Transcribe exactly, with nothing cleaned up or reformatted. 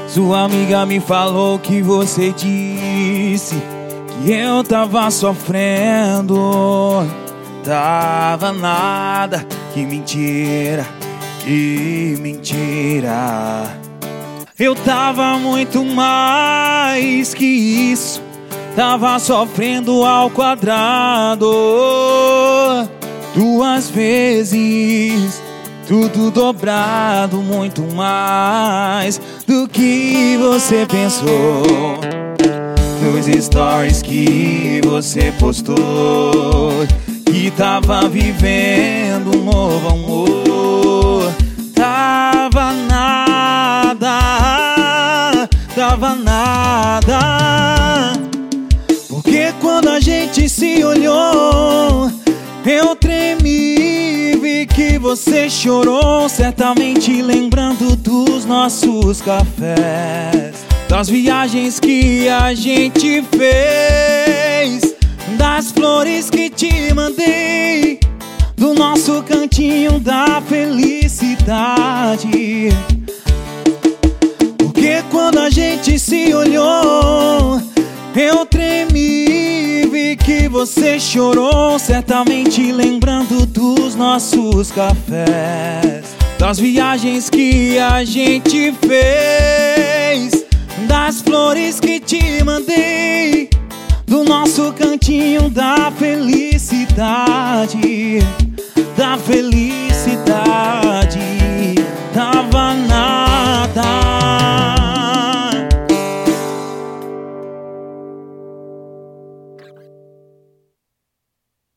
Sua amiga me falou que você disse que eu tava sofrendo. Tava nada, que mentira, que mentira. Eu tava muito mais que isso. Tava sofrendo ao quadrado, duas vezes, tudo dobrado, muito mais do que você pensou. Nos stories que você postou, que tava vivendo um novo amor. Tava nada, tava nada. Porque quando a gente se olhou, eu tremi, vi que você chorou, certamente lembrando dos nossos cafés, das viagens que a gente fez, das flores que te mandei, do nosso cantinho da felicidade. Porque quando a gente se olhou, eu tremi, vi que você chorou, certamente lembrando dos nossos cafés, das viagens que a gente fez, das flores que te mandei, do nosso cantinho da felicidade, da felicidade.